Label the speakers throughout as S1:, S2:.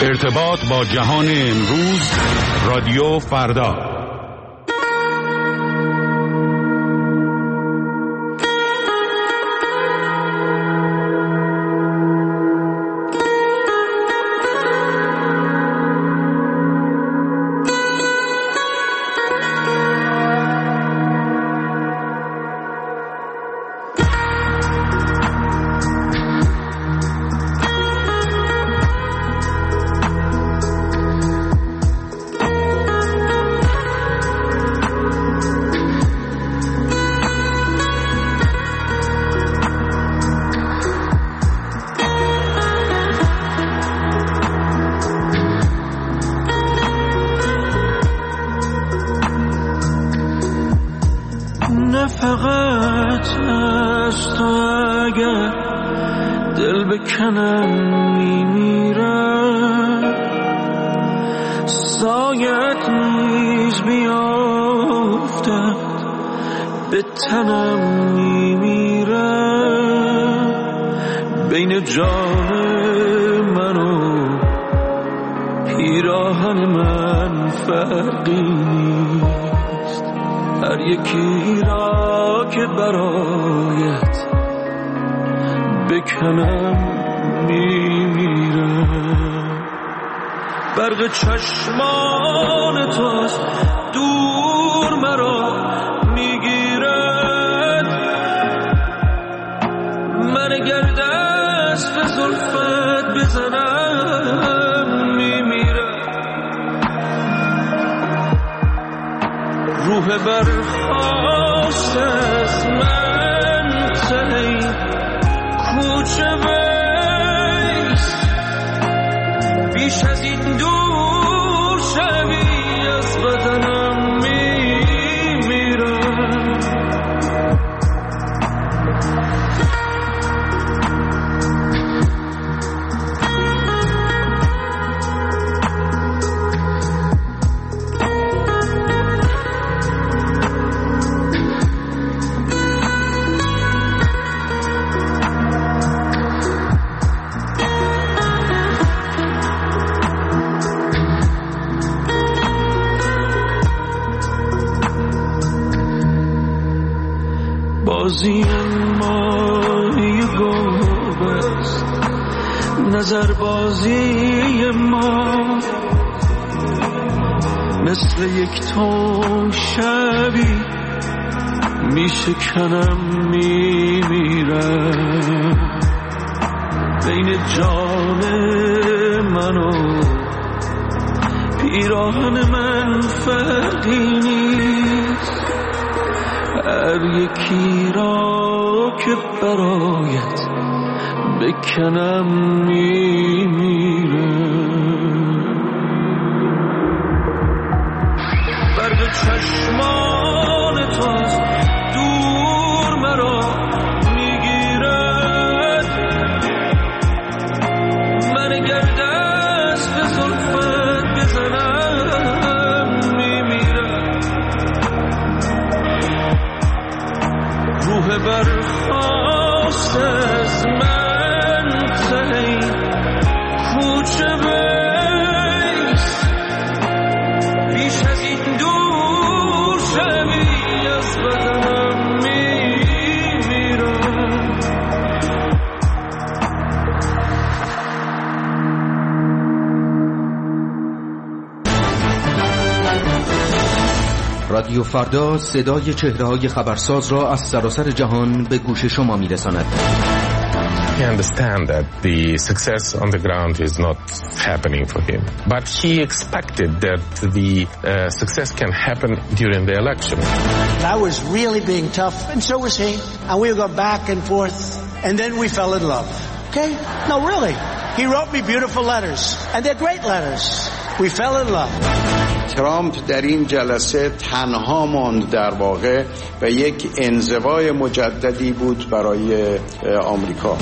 S1: ارتباط با جهان امروز، رادیو فردا.
S2: فقط از تو اگر دل بکنم میمیرم، سایت نیز بیافتد به تنم میمیرم. بین جان من و پیراهن من فرقی نیست، هر یکی را که برایت بکنم میمیرم. برق چشمان توست دور مرا میگیرد، من اگر دست به زلفت بزنم میمیرم. روح برخواست از من تهی کوچه بیست، بیش از این دور شوی از بدنم میمیرم. بازی ماهی گربه است، نظر بازی ما مثل یک تو شبی میشکنم میمیرم. بین جان من و پیراهن من فرقی نیست، هر یکی را که برایت بکنم میمیرم. برق چشمان توست دور مرا میگیرد، من اگر دست به زلفت بزنم میمیرم. روح برخواست از من تهی کوچه بیست، بیش از این دور شوی از بدنم میمیرم.
S3: رادیو فردا صدای چهره‌های خبرساز را از سراسر جهان به گوش شما می‌رساند.
S4: He understands that the success on the ground is not happening for him, but he expected that the success can happen during the election.
S5: I was really being tough, and so was he, and we would go back and forth, and then we fell in love. Okay? No, really. He wrote me beautiful letters, and they're great letters. We fell in love.
S6: ترامپ در این جلسه تنها ماند در واقع و یک انزوای مجددی بود برای آمریکا.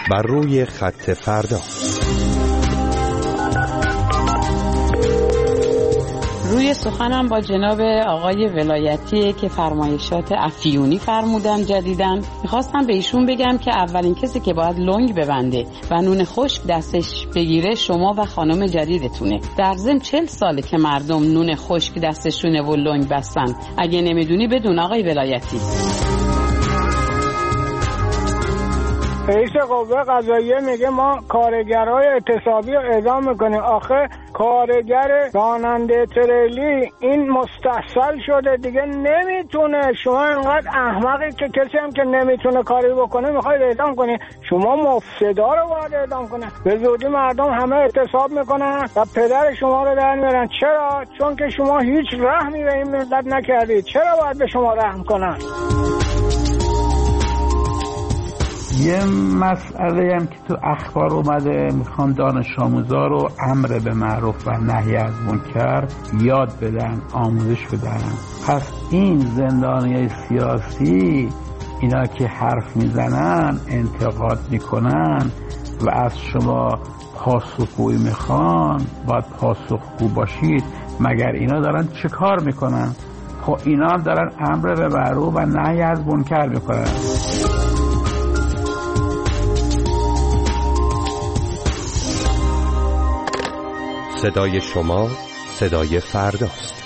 S7: بر روی خط فردا.
S8: روی سخنم با جناب آقای ولایتی که فرمایشات افیونی فرمودن جدیدن، میخواستم به ایشون بگم که اولین کسی که باید لنگ ببنده و نون خشک دستش بگیره شما و خانم جدیدتونه. در ضمن 40 ساله که مردم نون خشک دستشونه و لنگ بستن. اگه نمیدونی بدون آقای ولایتی.
S9: رئیس قوه قضاییه میگه ما کارگرای اعتصابی رو اعدام میکنیم. آخه کارگر راننده تریلی این مستحصل شده دیگه، نمیتونه. شما اینقدر احمقی که کسی هم که نمیتونه کاری بکنه میخواید اعدام کنی. شما مفسدا رو باید اعدام کنه. به زودی مردم همه اعتصاب میکنن و پدر شما رو در میارن. چرا؟ چون که شما هیچ رحمی به این ملت نکردید. چرا باید به شما رحم کنن؟
S10: یه مسئله هم که تو اخبار اومده، میخوان دانش آموزا رو امر به معروف و نهی از منکر یاد بدن، آموزش بدن. پس این زندانیای سیاسی اینا که حرف میزنن، انتقاد میکنن و از شما پاسخگویی میخوان، باید پاسخگو باشید. مگر اینا دارن چه کار میکنن؟ خب اینا هم دارن امر به معروف و نهی از منکر میکنن.
S7: صدای شما صدای فرداست.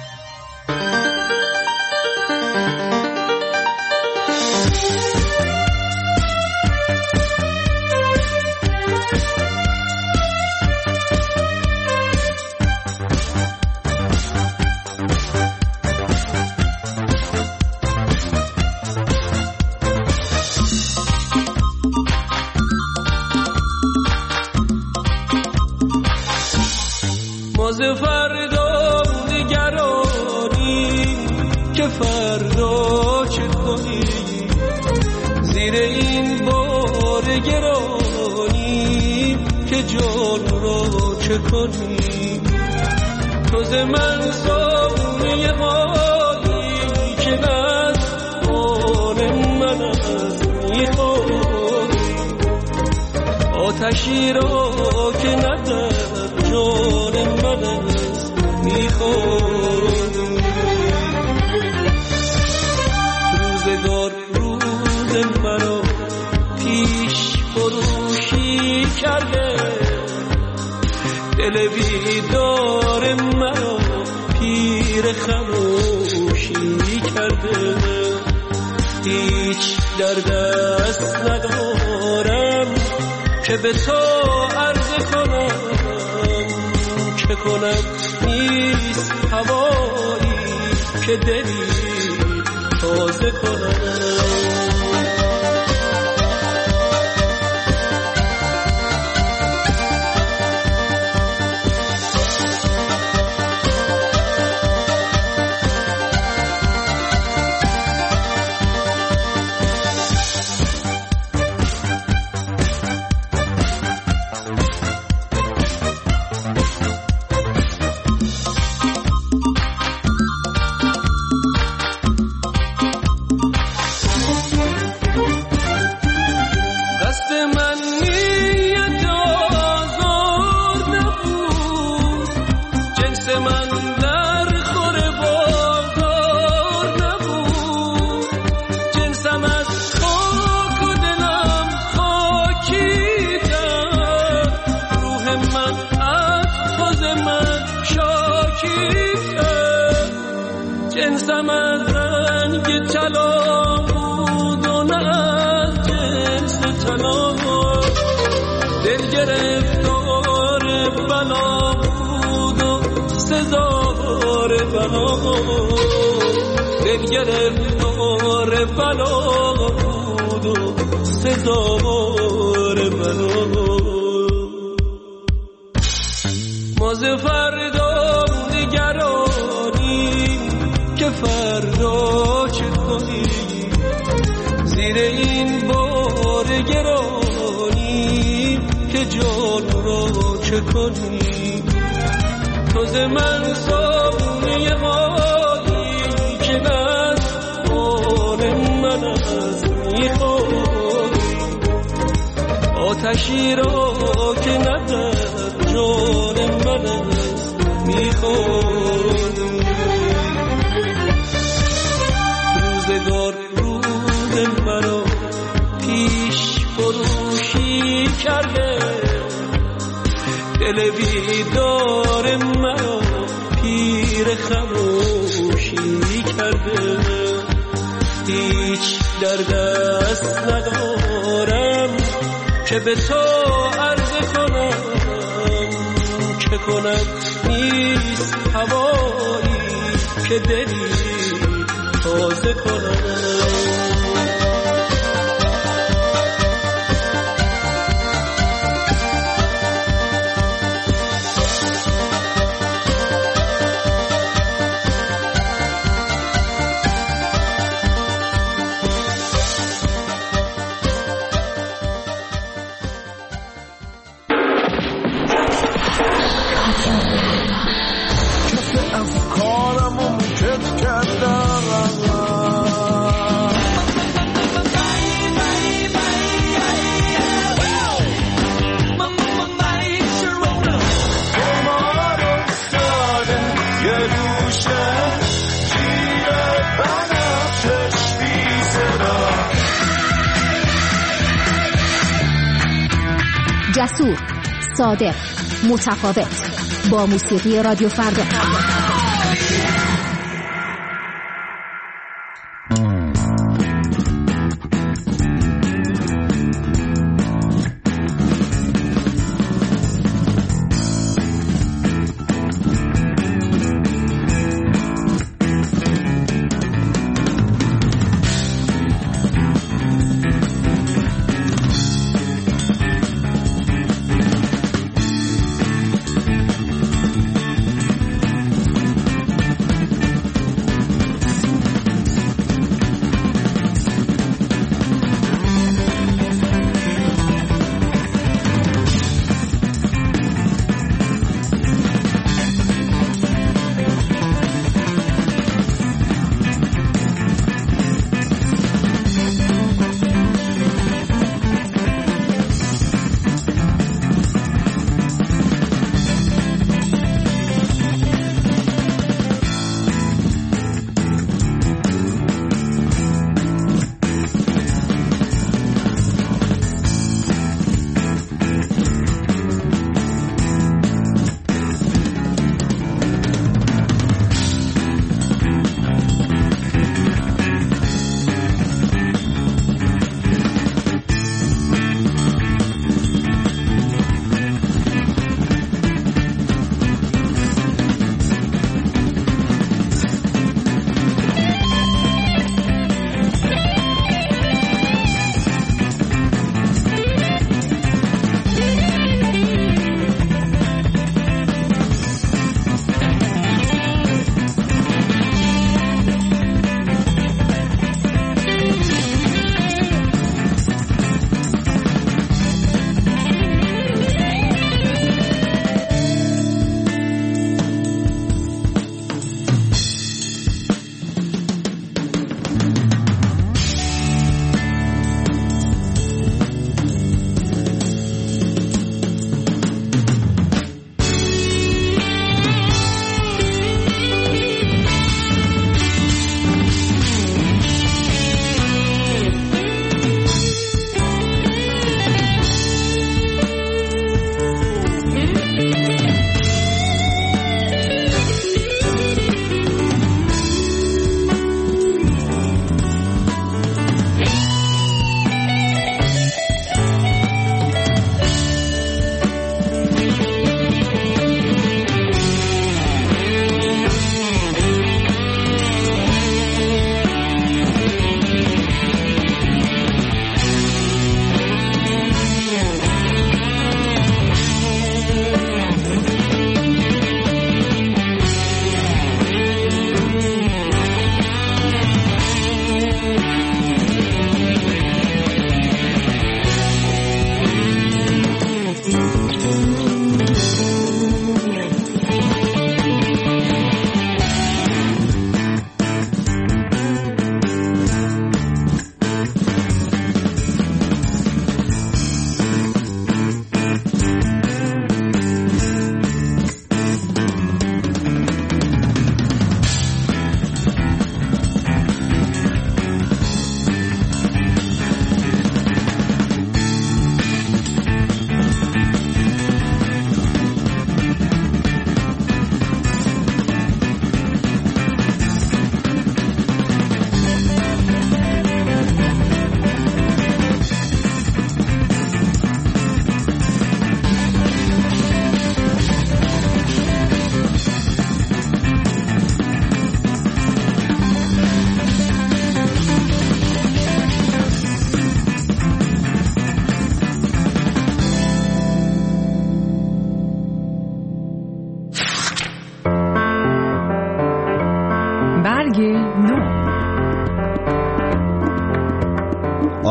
S2: فردا نگرانی که فردا چه کنی، زیر این بار گرانی که جان را چه کنی. تو ز من سایه هایی که نزدان من از میخوری، آتشی را که ندر جان من از میخوری. روزگار روز مرا پیش فروشی کرده، دل بیدار مرا پیر خموشی کرده. هیچ در دست ندارم که به تو عرض کنم، چه کنم نیست هوایی که دلی تازه کنم. جنسم از رنگ طلا بود و نه از جنس طلا، دل گرفتار بلا بود و سزار بلا، دل گرفتار بلا بود و سزار بلا. ما ز فردا نگرانی که فردا چه کنی، زیر این بار گرانی که جان را چه کنی. تو ز من سایه هایی که نزدان من از میخوری، آتشی را که ندر جان من میخوام. روزگار روز مرا پیش فروشی کرده، دل بیدار مرا پیر خموشی کرده. هیچ در دست ندارم که به تو عرض کنم، چه کنم نیست هوایی که دلی تازه کنم.
S11: جسور، صادق، متفاوت، با موسیقی رادیو فردا.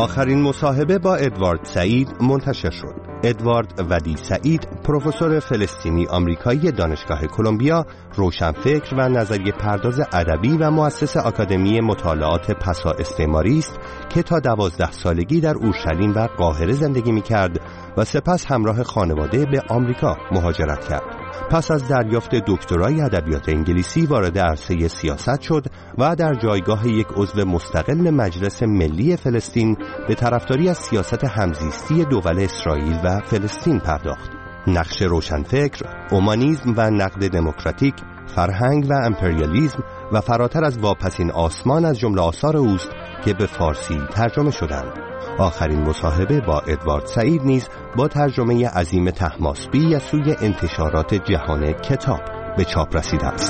S7: آخرین مصاحبه با ادوارد سعید منتشر شد. ادوارد ودی سعید، پروفسور فلسطینی آمریکایی دانشگاه کلمبیا، روشنفکر و نظریه پرداز ادبی و مؤسس آکادمی مطالعات پسا استعماری است که تا 12 سالگی در اورشلیم و قاهره زندگی می‌کرد و سپس همراه خانواده به آمریکا مهاجرت کرد. پس از دریافت دکترای ادبیات انگلیسی وارد عرصه سیاست شد و در جایگاه یک عضو مستقل مجلس ملی فلسطین به طرفداری از سیاست همزیستی دول اسرائیل و فلسطین پرداخت. نقش روشنفکر، اومانیسم و نقد دموکراتیک، فرهنگ و امپریالیسم و فراتر از واپسین آسمان از جمله آثار اوست که به فارسی ترجمه شدند. آخرین مصاحبه با ادوارد سعید نیز با ترجمه عظیم طهماسبی از سوی انتشارات جهان کتاب به چاپ رسیده است.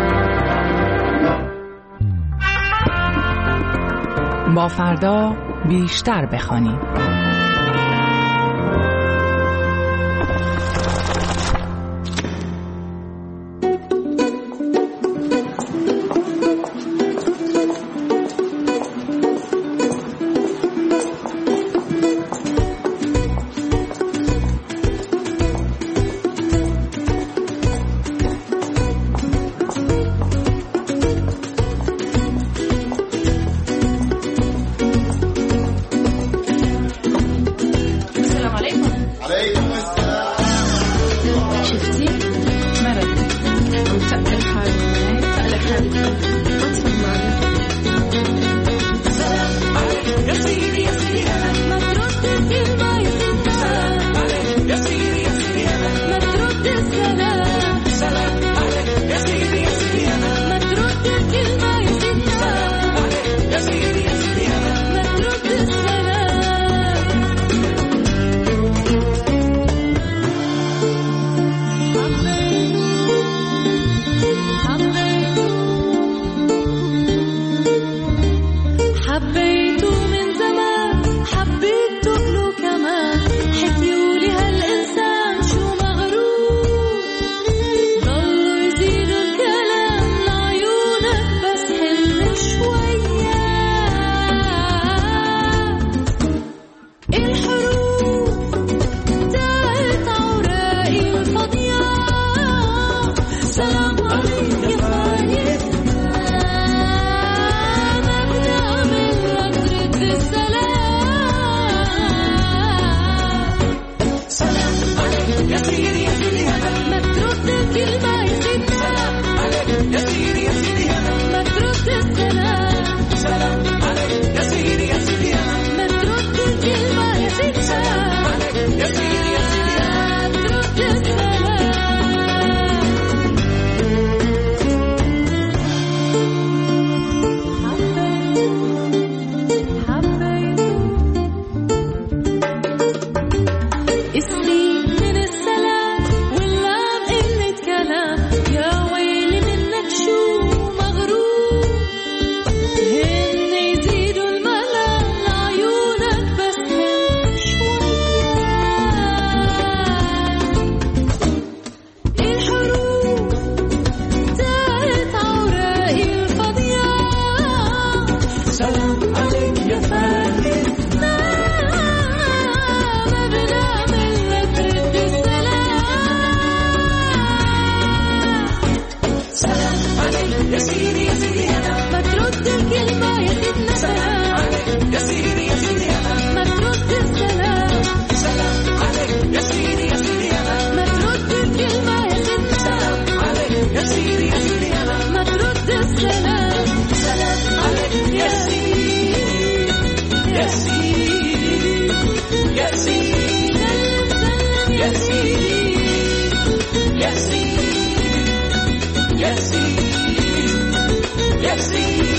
S12: با فردا بیشتر بخوانیم.
S13: Yes,